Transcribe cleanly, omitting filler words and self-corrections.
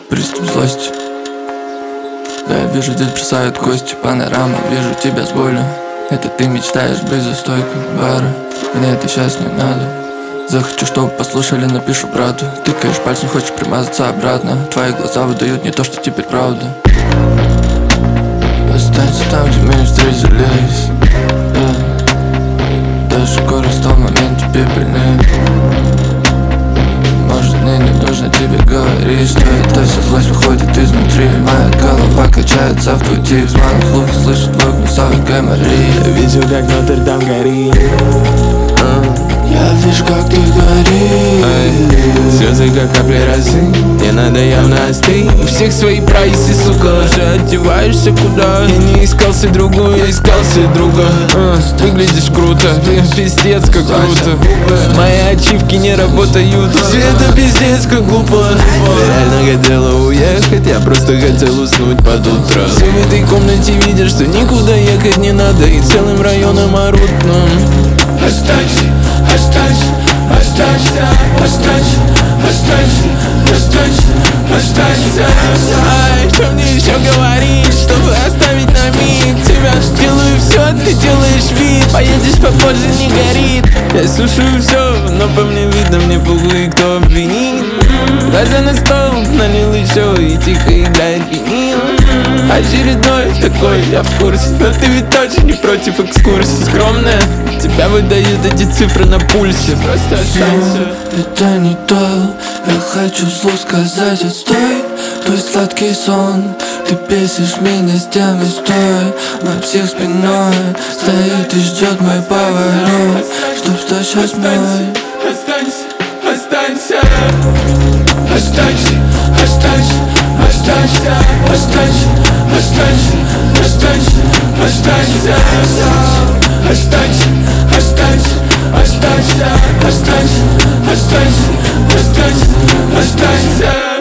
Приступ злости. Да, я вижу, здесь бросают кости. Панорама, вижу тебя с болью. Это ты мечтаешь быть за стойкой бара. Мне это сейчас не надо. Захочу, чтобы послушали, напишу брату. Тыкаешь пальцем, хочешь примазаться обратно. Твои глаза выдают не то, что теперь правда. Останься там, где мы не встретились, Даже горы в том моменте пепельные. Может, мне не нужно тебе говорить, что это вся злость выходит изнутри. Моя голова качается в пути. Звонок слух, слышу твой гнусавый гайморей. Я видел, как Нотр-Дам горит. Я вижу, как ты горишь. Слезы, как капли росы. Мне надо явно остыть. У всех свои прайсы, сука. Уже одеваешься куда? Я не искал себе другую, я искал себе друга. Выглядишь круто, пиздец, как круто. Мои ачивки не работают. Все это пиздец, как глупо. Реально хотела уехать, я просто хотел уснуть под утро. Все в этой комнате видят, что никуда ехать не надо. И целым районом орут, но останься, останься, останься, останься, останься, останься, останься. Ай, что мне еще говорить, чтобы оставить на миг тебя? Делаю все, ты делаешь вид. Поедешь попозже, не горит. Я слушаю все, но по мне видно, мне похуй, кто обвинит. Глаза на стол, налил еще и тихо играет винил. Очередной такой, я в курсе. Но ты ведь точно не против экскурсии. Скромная, тебя выдают эти цифры на пульсе. Просто останься. Это не то, я хочу вслух сказать отстой. Твой сладкий сон, ты бесишь меня с тем и стой. Мой псих спиной стоит и ждет мой поворот, чтоб стать сейчас мой. Останься, останься, останься, останься, останься, останься, останься, останься, останься, останься, останься, останься, останься, останься, останься, останься.